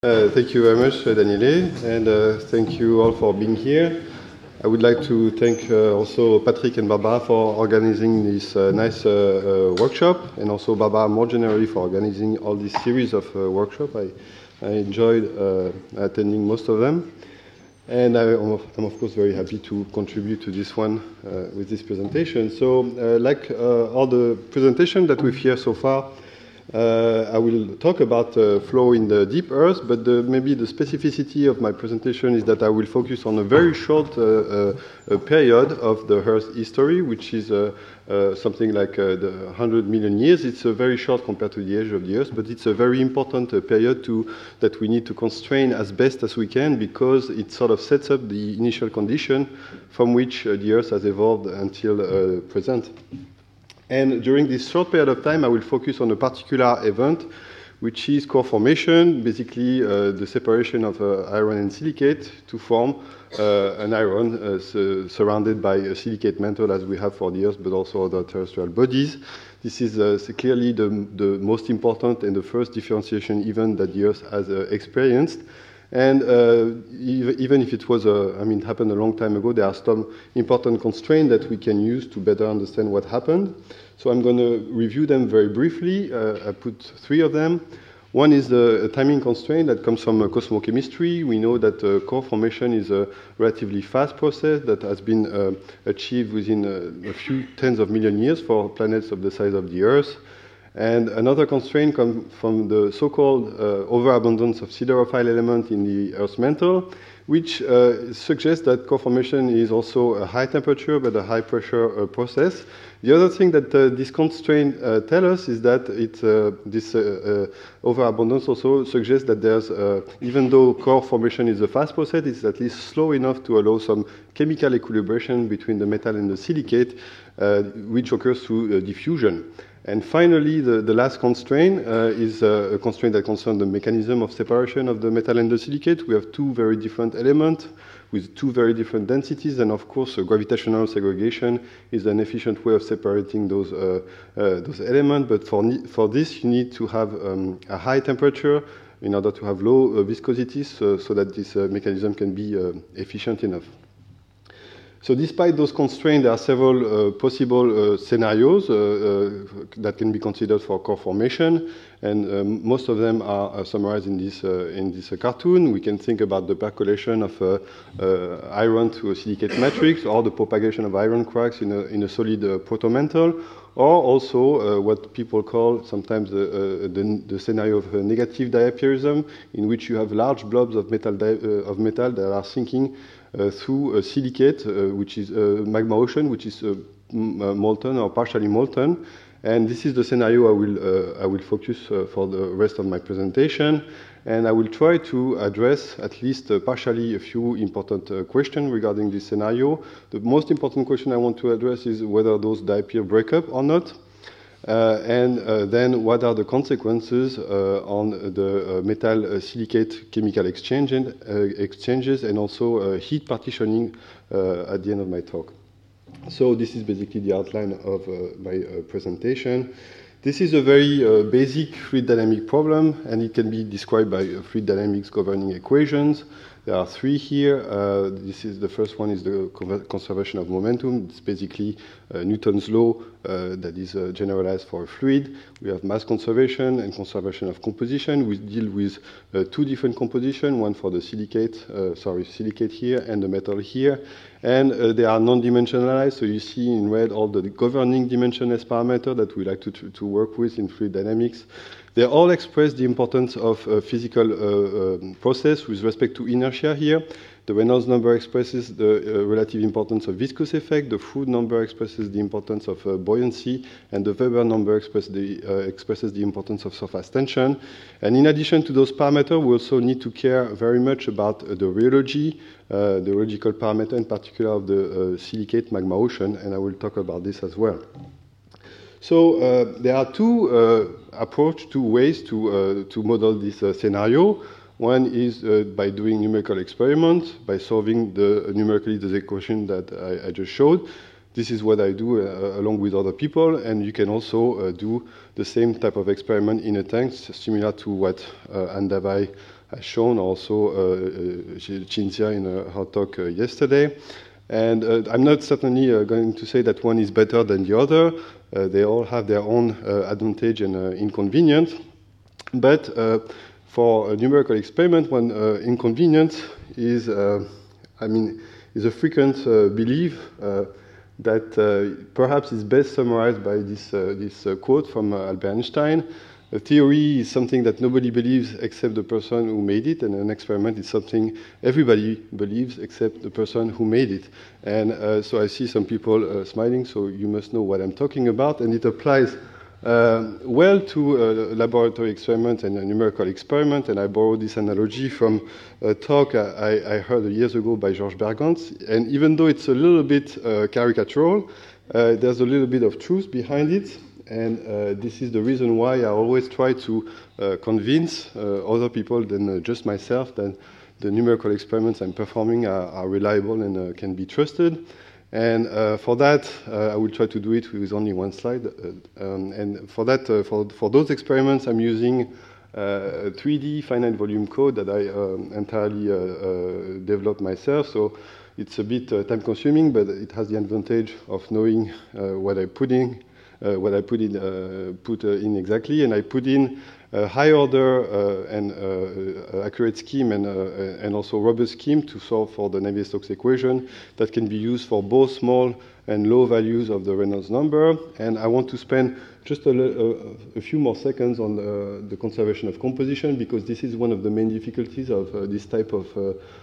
Thank you very much, Daniele, and thank you all for being here. I would like to thank also Patrick and Barbara for organizing this nice workshop, and also Barbara more generally for organizing all this series of workshops. I enjoyed attending most of them, and I'm of course very happy to contribute to this one with this presentation. So like all the presentations that we've heard so far, I will talk about flow in the deep earth, but maybe the specificity of my presentation is that I will focus on a very short period of the Earth's history, which is something like the 100 million years. It's very short compared to the age of the Earth, but it's a very important period that we need to constrain as best as we can, because it sort of sets up the initial condition from which the Earth has evolved until present. And during this short period of time, I will focus on a particular event, which is core formation, basically the separation of iron and silicate to form an iron surrounded by a silicate mantle, as we have for the Earth, but also other terrestrial bodies. This is clearly the most important and the first differentiation event that the Earth has experienced. And even if it was, it happened a long time ago, there are some important constraints that we can use to better understand what happened. So I'm going to review them very briefly. I put 3 of them. One is the timing constraint that comes from cosmochemistry. We know that core formation is a relatively fast process that has been achieved within a few tens of million years for planets of the size of the Earth. And another constraint comes from the so-called overabundance of siderophile element in the Earth's mantle, which suggests that core formation is also a high temperature but a high pressure process. The other thing that this constraint tells us is that this overabundance also suggests that there's, even though core formation is a fast process, it's at least slow enough to allow some chemical equilibration between the metal and the silicate, which occurs through diffusion. And finally, the last constraint is a constraint that concerns the mechanism of separation of the metal and the silicate. We have 2 very different elements with 2 very different densities, and of course, gravitational segregation is an efficient way of separating those elements. But for this, you need to have a high temperature in order to have low viscosity, so that this mechanism can be efficient enough. So despite those constraints, there are several possible scenarios that can be considered for core formation, and most of them are summarized in this cartoon. We can think about the percolation of iron to a silicate matrix, or the propagation of iron cracks in a solid protomantle, or also what people call sometimes the scenario of negative diapirism, in which you have large blobs of metal that are sinking through a silicate, which is magma ocean, which is molten or partially molten. And this is the scenario I will focus for the rest of my presentation. And I will try to address at least partially a few important questions regarding this scenario. The most important question I want to address is whether those diapir break up or not. Then what are the consequences on the metal-silicate chemical exchanges, and also heat partitioning at the end of my talk. So this is basically the outline of my presentation. This is a very basic fluid dynamic problem, and it can be described by fluid dynamics governing equations. There are 3 here. The first one is the conservation of momentum. It's basically Newton's law that is generalized for a fluid. We have mass conservation and conservation of composition. We deal with 2 different compositions, one for the silicate here and the metal here. And they are non-dimensionalized, so you see in red all the governing dimensionless parameters that we like to work with in fluid dynamics. They all express the importance of physical process with respect to inertia here. The Reynolds number expresses the relative importance of viscous effect. The Froude number expresses the importance of buoyancy, and the Weber number expresses the importance of surface tension. And in addition to those parameters, we also need to care very much about the rheology, the rheological parameter in particular of the silicate magma ocean, and I will talk about this as well. So there are 2 ways to model this scenario. One is by doing numerical experiments, by solving numerically the equation that I just showed. this is what I do along with other people, and you can also do the same type of experiment in a tank, similar to what Anne Davai has shown, also Cinzia in her talk yesterday. And I'm not certainly going to say that one is better than the other. They all have their own advantage and inconvenience. But for a numerical experiment, one inconvenience is, is a frequent belief that perhaps is best summarized by this quote from Albert Einstein. A theory is something that nobody believes except the person who made it, and an experiment is something everybody believes except the person who made it. And so I see some people smiling, so you must know what I'm talking about, and it applies well to a laboratory experiment and a numerical experiment, and I borrowed this analogy from a talk I heard years ago by Georges Bergantz, and even though it's a little bit caricatural, there's a little bit of truth behind it, and this is the reason why I always try to convince other people than just myself that the numerical experiments I'm performing are reliable and can be trusted. And for that, I will try to do it with only one slide. And for that, for those experiments, I'm using 3D finite volume code that I entirely developed myself. So it's a bit time-consuming, but it has the advantage of knowing what I put in exactly. And I put in a high order and accurate scheme and also robust scheme to solve for the Navier-Stokes equation that can be used for both small and low values of the Reynolds number. And I want to spend just a few more seconds on the conservation of composition, because this is one of the main difficulties of this type of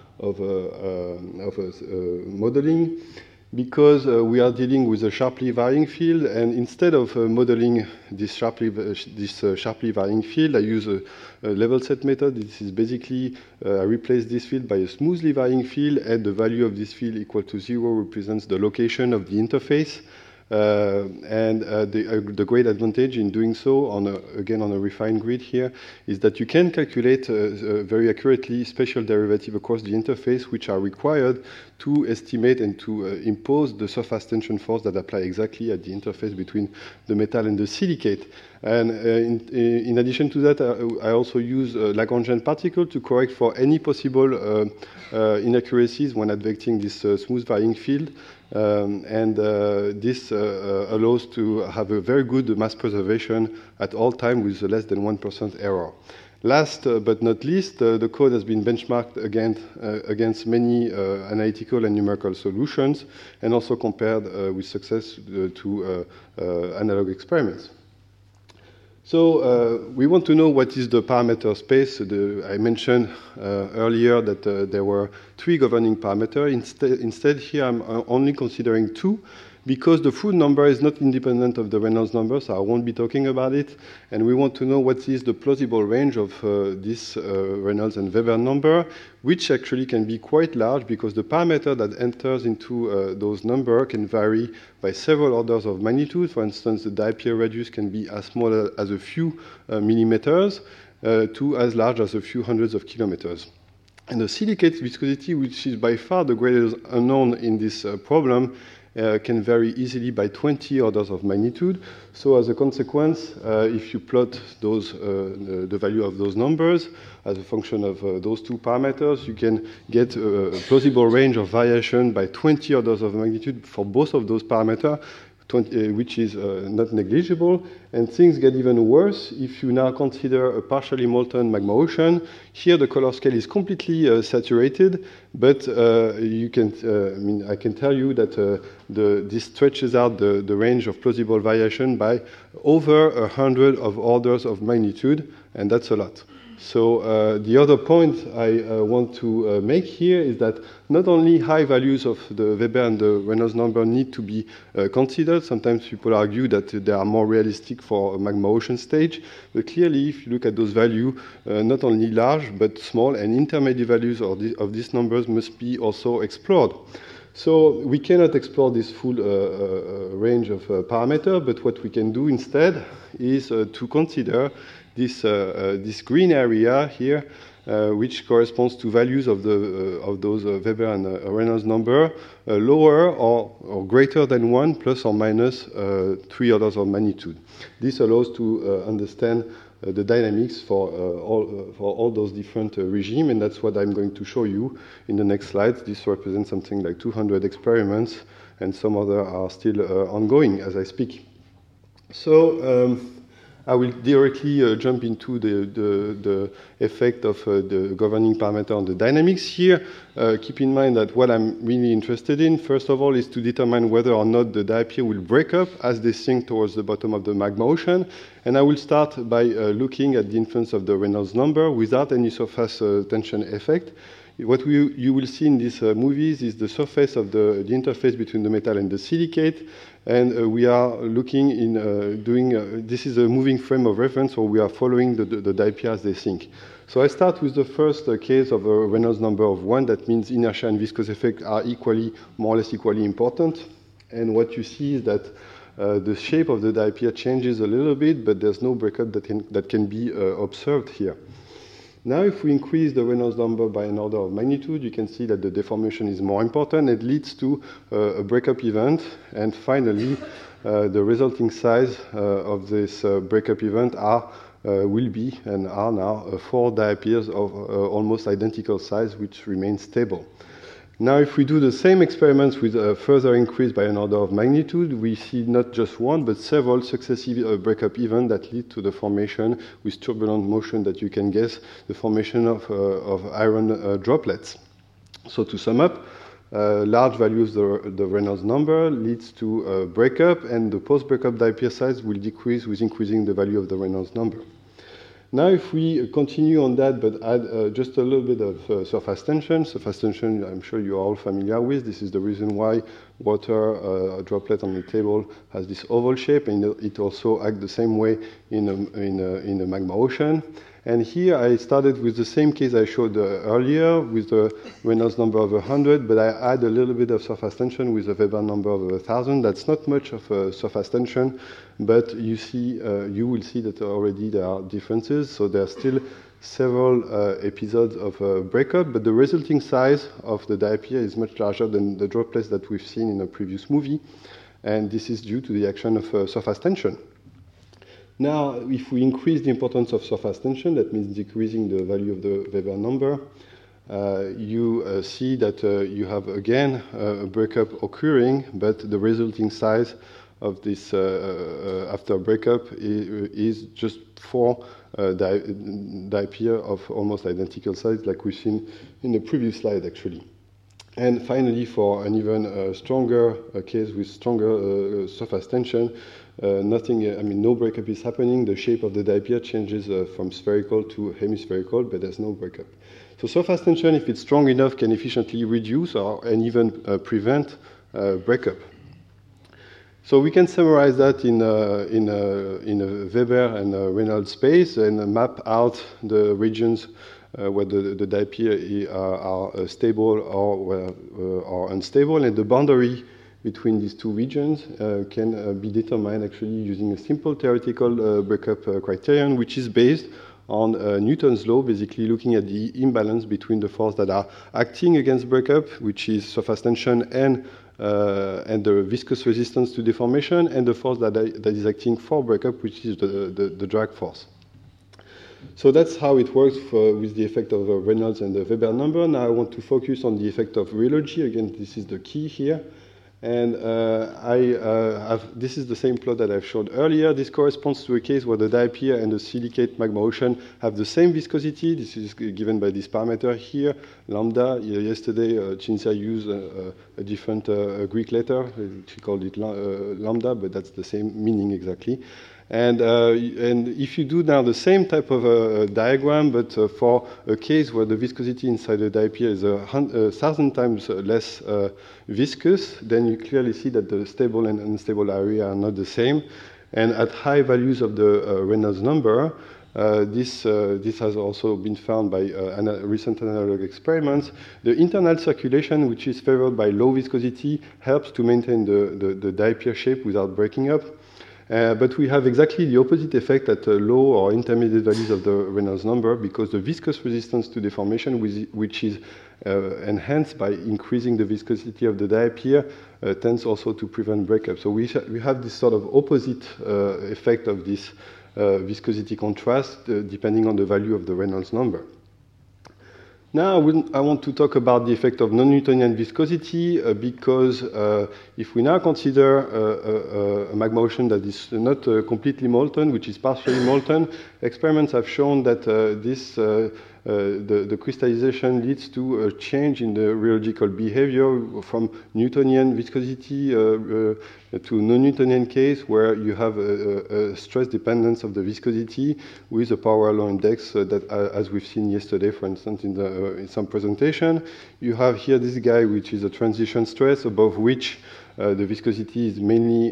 modeling. Because we are dealing with a sharply varying field, and instead of modeling this sharply varying field, I use a level set method. This is basically, I replace this field by a smoothly varying field, and the value of this field equal to 0 represents the location of the interface. The great advantage in doing so, again on a refined grid here, is that you can calculate very accurately spatial derivative across the interface, which are required to estimate and to impose the surface tension force that apply exactly at the interface between the metal and the silicate. And in addition to that, I also use Lagrangian particle to correct for any possible inaccuracies when advecting this smooth varying field. This allows to have a very good mass preservation at all time with less than 1% error. Last but not least, the code has been benchmarked against many analytical and numerical solutions, and also compared with success to analog experiments. So we want to know what is the parameter space. I mentioned earlier that there were 3 governing parameters. Instead, here I'm only considering 2, because the Froude number is not independent of the Reynolds number, so I won't be talking about it. And we want to know what is the plausible range of this Reynolds and Weber number, which actually can be quite large, because the parameter that enters into those numbers can vary by several orders of magnitude. For instance, the Dieppe radius can be as small as a few millimeters to as large as a few hundreds of kilometers. And the silicate viscosity, which is by far the greatest unknown in this problem, can vary easily by 20 orders of magnitude. So as a consequence, if you plot those, the value of those numbers as a function of those 2 parameters, you can get a plausible range of variation by 20 orders of magnitude for both of those parameters, which is not negligible. And things get even worse if you now consider a partially molten magma ocean. Here the color scale is completely saturated, but you can, I can tell you that this stretches out the range of plausible variation by over 100 of orders of magnitude, and that's a lot. So the other point I want to make here is that not only high values of the Weber and the Reynolds number need to be considered. Sometimes people argue that they are more realistic for a magma ocean stage. But clearly, if you look at those values, not only large, but small and intermediate values of these numbers must be also explored. So we cannot explore this full range of parameters, but what we can do instead is to consider this green area here, which corresponds to values of those Weber and Reynolds number lower or greater than 1 plus or minus 3 orders of magnitude. This allows to understand the dynamics for all those different regimes, and that's what I'm going to show you in the next slides. This represents something like 200 experiments, and some other are still ongoing as I speak. So I will directly jump into the effect of the governing parameter on the dynamics here. Keep in mind that what I'm really interested in, first of all, is to determine whether or not the diapir will break up as they sink towards the bottom of the magma ocean. And I will start by looking at the influence of the Reynolds number without any surface tension effect. What you will see in these movies is the surface of the interface between the metal and the silicate, and we are looking in this is a moving frame of reference, or we are following the diapir as they sink. So I start with the first case of a Reynolds number of 1. That means inertia and viscous effect are more or less equally important. And what you see is that the shape of the diapir changes a little bit, but there's no breakup that can be observed here. Now, if we increase the Reynolds number by an order of magnitude, you can see that the deformation is more important. It leads to a breakup event. And finally, the resulting size of this breakup event will be and are now 4 diapirs of almost identical size, which remain stable. Now, if we do the same experiments with a further increase by an order of magnitude, we see not just one, but several successive breakup events that lead to the formation, with turbulent motion that you can guess, the formation of iron droplets. So to sum up, large values of the Reynolds number leads to a breakup, and the post-breakup diapir size will decrease with increasing the value of the Reynolds number. Now, if we continue on that, but add just a little bit of surface tension. Surface tension, I'm sure you are all familiar with. This is the reason why water droplet on the table has this oval shape, and it also acts the same way in the magma ocean. And here I started with the same case I showed earlier with the Reynolds number of 100, but I add a little bit of surface tension with a Weber number of 1,000. That's not much of a surface tension, but you will see that already there are differences. So there are still several episodes of breakup, but the resulting size of the diapir is much larger than the droplets that we've seen in a previous movie, and this is due to the action of surface tension. Now, if we increase the importance of surface tension, that means decreasing the value of the Weber number, you see that you have again a breakup occurring, but the resulting size of this after breakup is just 4 diapir of almost identical size, like we've seen in the previous slide, actually. And finally, for an even stronger case with stronger surface tension, no breakup is happening. The shape of the diapir changes from spherical to hemispherical, but there's no breakup. So surface tension, if it's strong enough, can efficiently reduce and even prevent breakup. So we can summarize that in a Weber and a Reynolds space and map out the regions where the diapir are stable or unstable, and the boundary between these two regions can be determined actually using a simple theoretical breakup criterion, which is based on Newton's law, basically looking at the imbalance between the forces that are acting against breakup, which is surface tension and the viscous resistance to deformation, and the force that is acting for breakup, which is the drag force. So that's how it works with the effect of Reynolds and the Weber number. Now I want to focus on the effect of rheology. Again, this is the key here. And this is the same plot that I've showed earlier. This corresponds to a case where the diapir and the silicate magma ocean have the same viscosity. This is given by this parameter here, lambda. Yesterday, Cinzia used a different Greek letter. She called it lambda, but that's the same meaning exactly. And if you do now the same type of diagram, but for a case where the viscosity inside the diapir is 1,000 times less viscous, then you clearly see that the stable and unstable area are not the same. And at high values of the Reynolds number, this has also been found by recent analog experiments. The internal circulation, which is favored by low viscosity, helps to maintain the diapir shape without breaking up. But we have exactly the opposite effect at low or intermediate values of the Reynolds number, because the viscous resistance to deformation, which is enhanced by increasing the viscosity of the diapir, tends also to prevent breakup. So we have this sort of opposite effect of this viscosity contrast depending on the value of the Reynolds number. Now I want to talk about the effect of non-Newtonian viscosity because if we now consider a magma ocean that is not completely molten, which is partially molten, experiments have shown that the crystallization leads to a change in the rheological behavior from Newtonian viscosity to non-Newtonian case, where you have a stress dependence of the viscosity with a power law index that, as we've seen yesterday, for instance, in some presentation. You have here this guy, which is a transition stress, above which the viscosity is mainly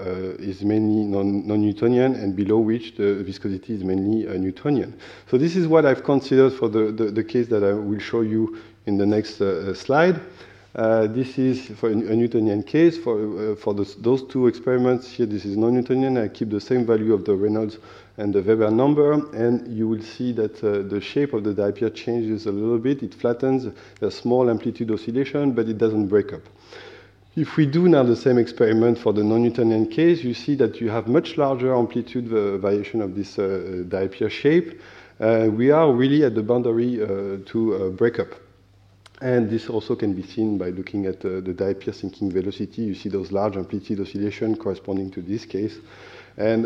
non-Newtonian, and below which the viscosity is mainly Newtonian. So this is what I've considered for the case that I will show you in the next slide. This is for a Newtonian case. For those two experiments here, this is non-Newtonian. I keep the same value of the Reynolds and the Weber number, and you will see that the shape of the diapir changes a little bit. It flattens, a small amplitude oscillation, but it doesn't break up. If we do now the same experiment for the non-Newtonian case, you see that you have much larger amplitude variation of this diapir shape. We are really at the boundary to break up. And this also can be seen by looking at the diapir sinking velocity. You see those large amplitude oscillation corresponding to this case. And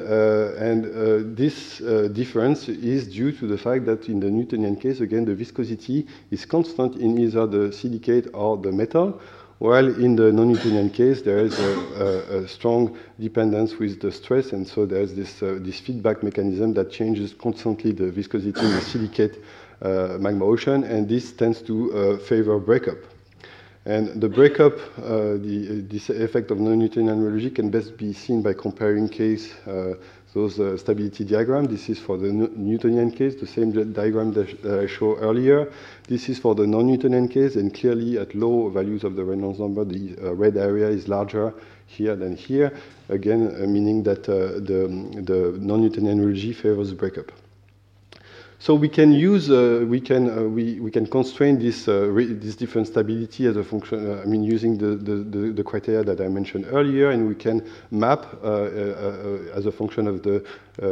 this difference is due to the fact that in the Newtonian case, again, the viscosity is constant in either the silicate or the metal, while in the non-Newtonian case, there is a strong dependence with the stress, and so there's this feedback mechanism that changes constantly the viscosity in the silicate magma ocean, and this tends to favor breakup. And the breakup, this effect of non-Newtonian rheology can best be seen by comparing those stability diagrams. This is for the Newtonian case, the same diagram that I showed earlier. This is for the non-Newtonian case, and clearly at low values of the Reynolds number, the red area is larger here than here, again meaning that the non-Newtonian rheology favors breakup. So we can use we can constrain this different stability as a function. Using the criteria that I mentioned earlier, and we can map as a function of the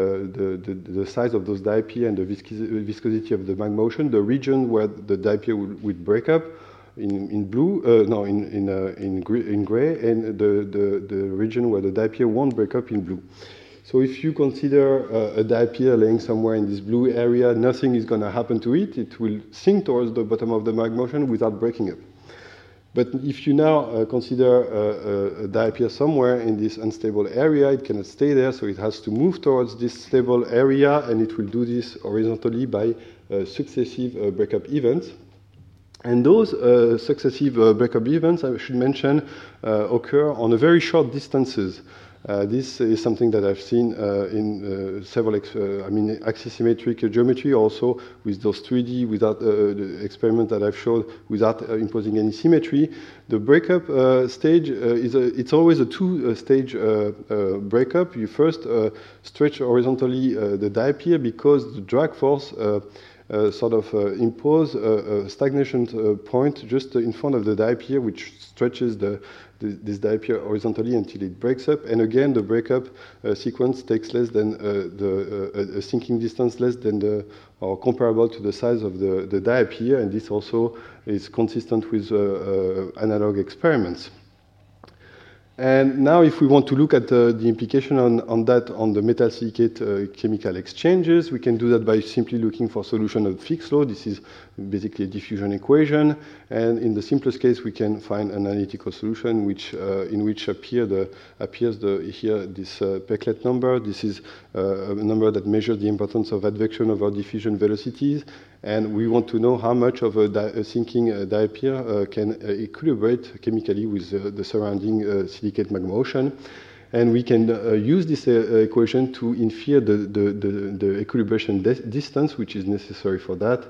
size of those diapir and the viscosity of the magma ocean, the region where the diapir would break up in blue, in gray, and the region where the diapir won't break up in blue. So if you consider a diapir laying somewhere in this blue area, nothing is going to happen to it. It will sink towards the bottom of the magma ocean without breaking up. But if you now consider a diapir somewhere in this unstable area, it cannot stay there, so it has to move towards this stable area, and it will do this horizontally by successive breakup events. And those successive breakup events, I should mention, occur on a very short distances. This is something that I've seen in several axisymmetric geometry, also with those 3D without the experiment that I've showed without imposing any symmetry. The breakup stage it's always a two-stage breakup. You first stretch horizontally the diapir because the drag force impose a stagnation point just in front of the diapir, which stretches this diapir horizontally until it breaks up. And again, the breakup sequence takes less than a sinking distance less than or comparable to the size of the diapir, and this also is consistent with analog experiments. And now if we want to look at the implication on the metal silicate chemical exchanges, we can do that by simply looking for solution of Fick's law. This is basically a diffusion equation, and in the simplest case we can find an analytical solution in which appears here this Peclet number. This is a number that measures the importance of advection over diffusion velocities, and we want to know how much of a sinking diapir can equilibrate chemically with the surrounding silicate magma ocean. And we can use this equation to infer the equilibration distance, which is necessary for that.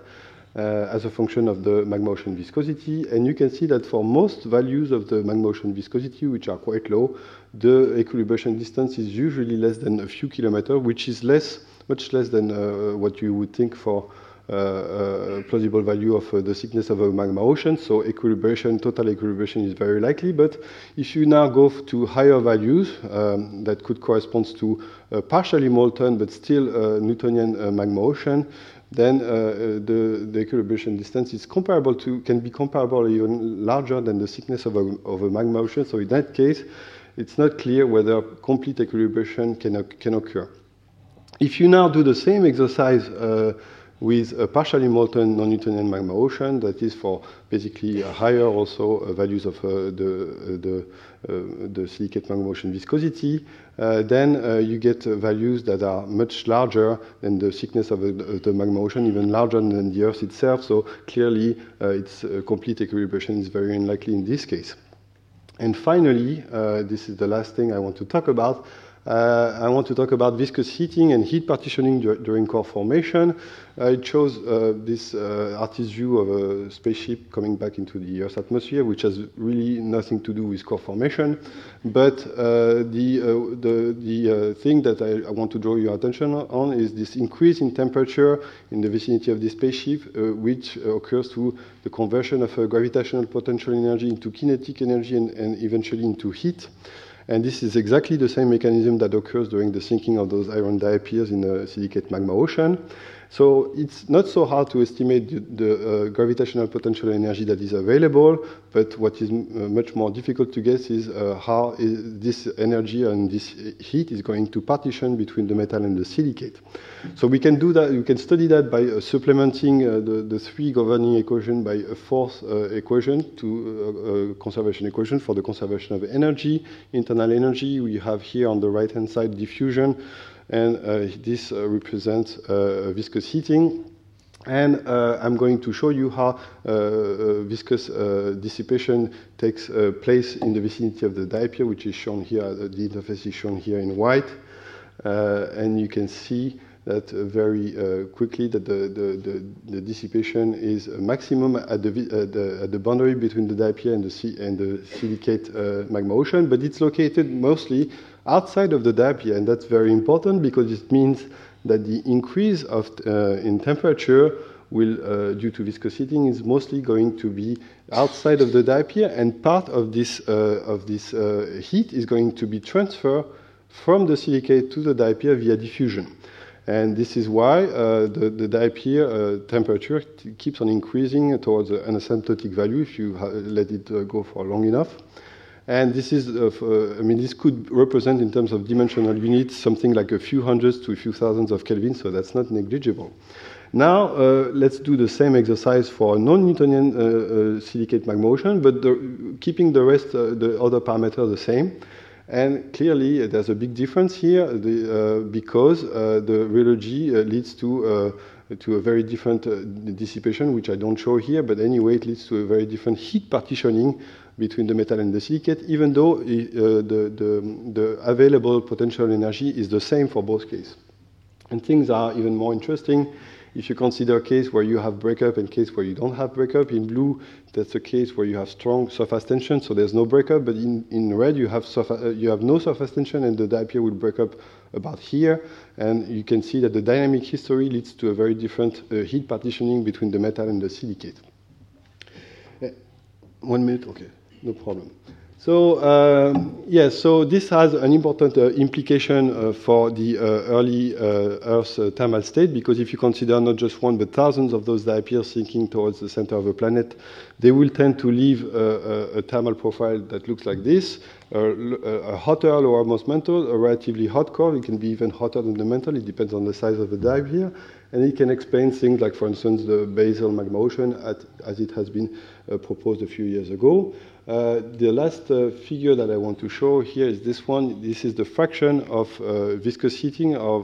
as a function of the magma ocean viscosity. And you can see that for most values of the magma ocean viscosity, which are quite low, the equilibration distance is usually less than a few kilometers, which is much less than what you would think for plausible value of the thickness of a magma ocean. So equilibration, total equilibration is very likely. But if you now go to higher values that could correspond to partially molten but still Newtonian magma ocean, then the equilibration distance is comparable to, can be comparable or even larger than the thickness of a magma ocean. So in that case, it's not clear whether complete equilibration can occur. If you now do the same exercise with a partially molten non-Newtonian magma ocean, that is for basically higher also values of the silicate magma ocean viscosity, then you get values that are much larger than the thickness of the magma ocean, even larger than the Earth itself. So clearly, its complete equilibration is very unlikely in this case. And finally, this is the last thing I want to talk about. I want to talk about viscous heating and heat partitioning during core formation. It shows this artist's view of a spaceship coming back into the Earth's atmosphere, which has really nothing to do with core formation. But the thing that I want to draw your attention on is this increase in temperature in the vicinity of the spaceship, which occurs through the conversion of gravitational potential energy into kinetic energy and eventually into heat. And this is exactly the same mechanism that occurs during the sinking of those iron diapirs in the silicate magma ocean. So it's not so hard to estimate the gravitational potential energy that is available, but what is much more difficult to guess is how this energy and this heat is going to partition between the metal and the silicate. So we can do that. You can study that by supplementing the three governing equations by a fourth equation, to a conservation equation for the conservation of energy, internal energy. We have here on the right-hand side diffusion, and this represents viscous heating. And I'm going to show you how viscous dissipation takes place in the vicinity of the diapir, which is shown here. The interface is shown here in white. And you can see that very quickly that the dissipation is maximum at the boundary between the diapir and the silicate magma ocean, but it's located mostly outside of the diapir, and that's very important because it means that the increase in temperature will, due to viscous heating, is mostly going to be outside of the diapir, and part of this heat is going to be transferred from the silicate to the diapir via diffusion. And this is why the diapir temperature keeps on increasing towards an asymptotic value if you let it go for long enough. And this is, this could represent in terms of dimensional units something like a few hundreds to a few thousands of Kelvin, so that's not negligible. Now, let's do the same exercise for a non-Newtonian silicate magma ocean, but keeping the rest, the other parameters the same. And clearly, there's a big difference here because the rheology leads to a very different dissipation, which I don't show here, but anyway, it leads to a very different heat partitioning between the metal and the silicate, even though the available potential energy is the same for both cases. And things are even more interesting if you consider a case where you have breakup and a case where you don't have breakup. In blue, that's a case where you have strong surface tension, so there's no breakup, but in red, you have no surface tension, and the diapir will break up about here. And you can see that the dynamic history leads to a very different heat partitioning between the metal and the silicate. 1 minute, okay, no problem. So, yes, so this has an important implication for the early Earth's thermal state, because if you consider not just one, but thousands of those diapirs sinking towards the center of a planet, they will tend to leave a thermal profile that looks like this, a hotter lowermost mantle, a relatively hot core. It can be even hotter than the mantle. It depends on the size of the diapir. And it can explain things like, for instance, the basal magma ocean as it has been proposed a few years ago. The last figure that I want to show here is this one. This is the fraction of viscous heating of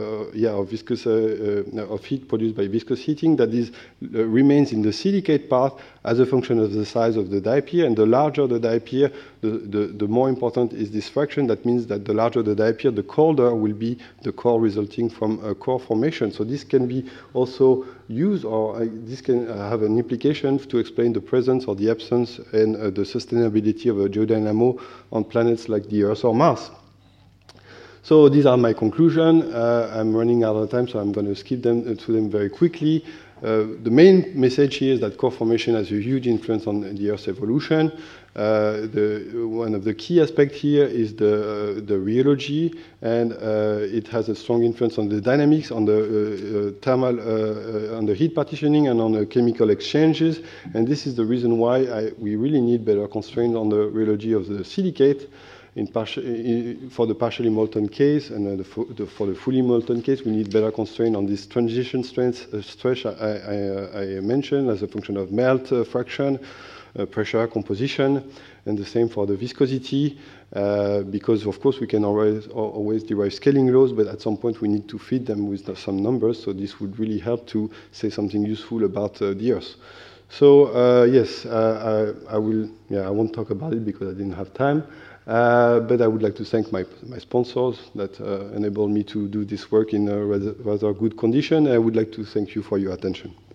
heat produced by viscous heating that is remains in the silicate part as a function of the size of the diapir. And the larger the diapir, the more important is this fraction. That means that the larger the diapir, the colder will be the core resulting from a core formation. So this can be also used, or this can have an implication to explain the presence or the absence and the sustainability of a geodynamo on planets like the Earth or Mars. So these are my conclusions. I'm running out of time, so I'm going to skip them through them very quickly. The main message here is that core formation has a huge influence on the Earth's evolution. One of the key aspects here is the rheology, and it has a strong influence on the dynamics, on the thermal, on the heat partitioning, and on the chemical exchanges. And this is the reason why we really need better constraints on the rheology of the silicate. For the partially molten case and for the fully molten case, we need better constraint on this transition stress I mentioned as a function of melt fraction, pressure, composition, and the same for the viscosity, because of course we can always derive scaling laws, but at some point we need to feed them with some numbers, so this would really help to say something useful about the Earth. So yes, I won't talk about it because I didn't have time. But I would like to thank my sponsors that enabled me to do this work in a rather good condition. I would like to thank you for your attention.